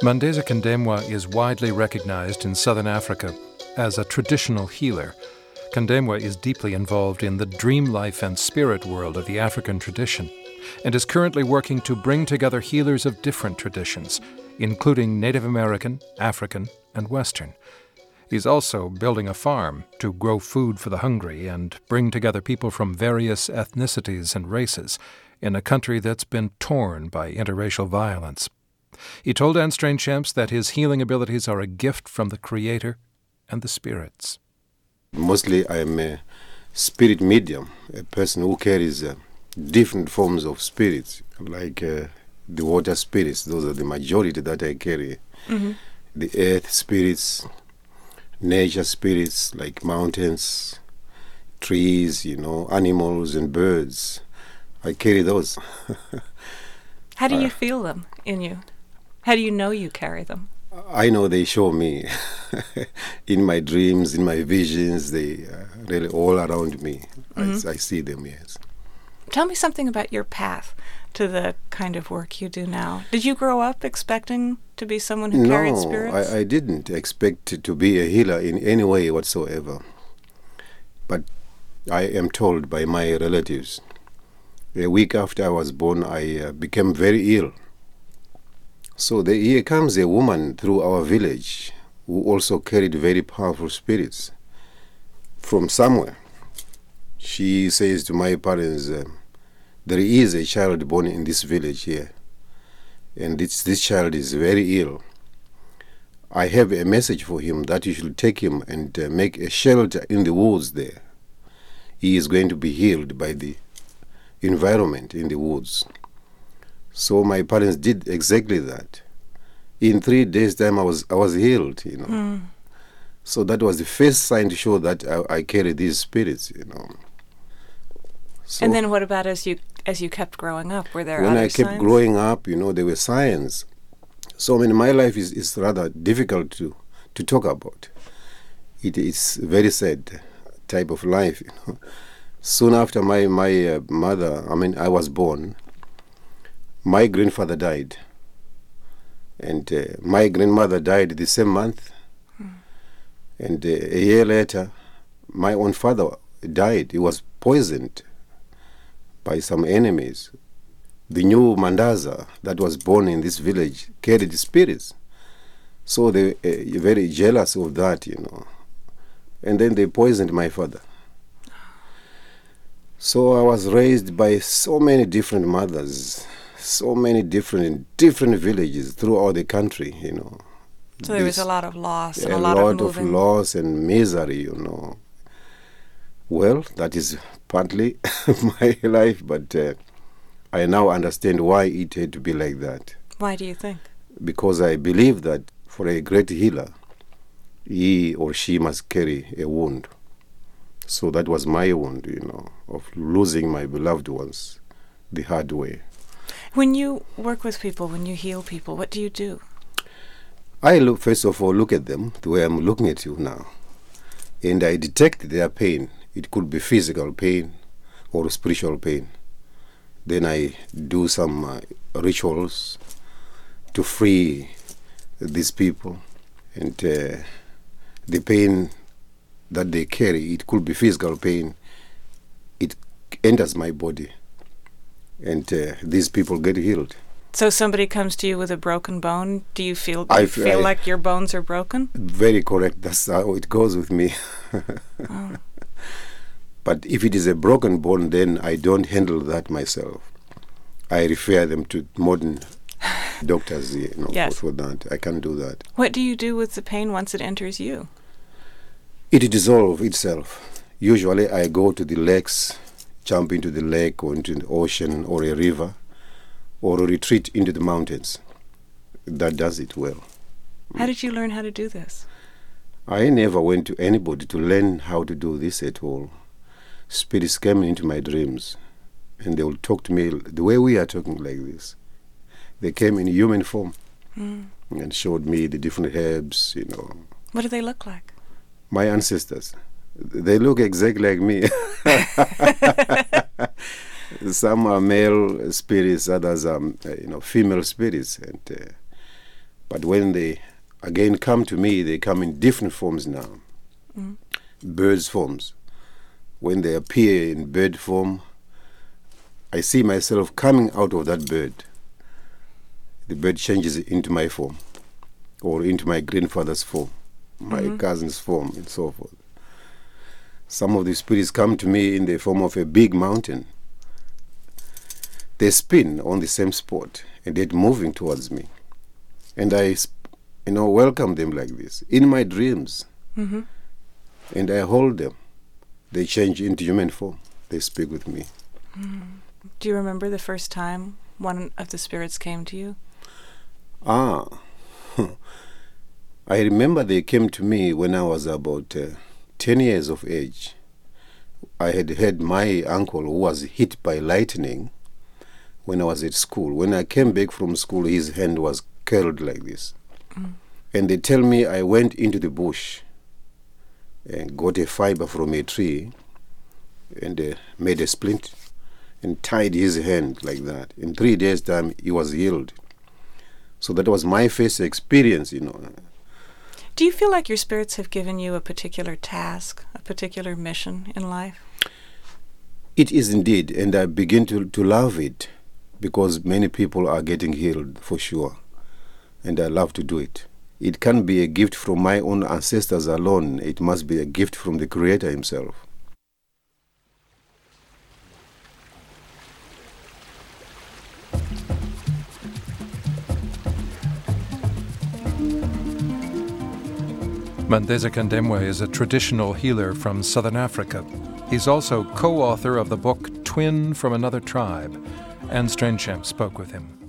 Mandeza Kandemwa is widely recognized in southern Africa as a traditional healer. Kandemwa is deeply involved in the dream life and spirit world of the African tradition and is currently working to bring together healers of different traditions, including Native American, African, and Western. He's also building a farm to grow food for the hungry and bring together people from various ethnicities and races in a country that's been torn by interracial violence. He told Anne Strainchamps that his healing abilities are a gift from the Creator and the spirits. Mostly I am a spirit medium, a person who carries different forms of spirits, like the water spirits. Those are the majority that I carry. Mm-hmm. The earth spirits, nature spirits like mountains, trees, animals and birds. I carry those. How do you feel them in you? How do you know you carry them? I know they show me in my dreams, in my visions. They are really all around me. Mm-hmm. I see them, yes. Tell me something about your path to the kind of work you do now. Did you grow up expecting to be someone who carried spirits? No, I didn't expect to be a healer in any way whatsoever. But I am told by my relatives, a week after I was born, I became very ill. So here comes a woman through our village who also carried very powerful spirits from somewhere. She says to my parents, there is a child born in this village here, and this child is very ill. I have a message for him that you should take him and make a shelter in the woods there. He is going to be healed by the environment in the woods. So my parents did exactly that. In 3 days' time, I was healed, So that was the first sign to show that I carry these spirits, So and then what about as you kept growing up? Were there when other I kept signs? growing up, there were signs. So my life is rather difficult to talk about. It's a very sad type of life, Soon after my mother, I was born, my grandfather died. And my grandmother died the same month. And a year later, my own father died. He was poisoned by some enemies. The new Mandaza that was born in this village carried the spirits. So they were very jealous of that, And then they poisoned my father. So I was raised by so many different mothers, so many different villages throughout the country, So there was a lot of loss and a a lot of moving. of loss and misery, Well, that is partly my life, but I now understand why it had to be like that. Why do you think? Because I believe that for a great healer, he or she must carry a wound. So that was my wound, of losing my beloved ones the hard way. When you work with people, when you heal people, what do you do? I first of all look at them the way I'm looking at you now, and I detect their pain. It could be physical pain or spiritual pain. Then I do some rituals to free these people, and the pain that they carry, it could be physical pain, it enters my body, and these people get healed. So somebody comes to you with a broken bone, do you feel like your bones are broken? Very correct. That's how it goes with me. Oh. But if it is a broken bone, then I don't handle that myself. I refer them to modern doctors, Yes. for that. I can't do that. What do you do with the pain once it enters you? It dissolves itself. Usually I go to the lakes, jump into the lake or into the ocean or a river, or retreat into the mountains. That does it well. How did you learn how to do this? I never went to anybody to learn how to do this at all. Spirits came into my dreams, and they will talk to me the way we are talking like this. They came in human form and showed me the different herbs, What do they look like? My ancestors. They look exactly like me. Some are male spirits, others are, female spirits, and But when they again come to me, they come in different forms now. Birds' forms. When they appear in bird form, I see myself coming out of that bird. The bird changes into my form, or into my grandfather's form, my cousin's form, and so forth. Some of the spirits come to me in the form of a big mountain. They spin on the same spot, and they're moving towards me. And I, welcome them like this in my dreams. And I hold them. They change into human form. They speak with me. Do you remember the first time one of the spirits came to you? I remember they came to me when I was about 10 years of age. I had had my uncle who was hit by lightning when I was at school. When I came back from school, his hand was curled like this. And they tell me I went into the bush and got a fiber from a tree and made a splint and tied his hand like that. In 3 days' time, he was healed. So that was my first experience, Do you feel like your spirits have given you a particular task, a particular mission in life? It is indeed, and I begin to love it because many people are getting healed for sure, and I love to do it. It can't be a gift from my own ancestors alone. It must be a gift from the Creator himself. Mandeza Kandemwe is a traditional healer from southern Africa. He's also co-author of the book Twin from Another Tribe. Anne Strainchamp spoke with him.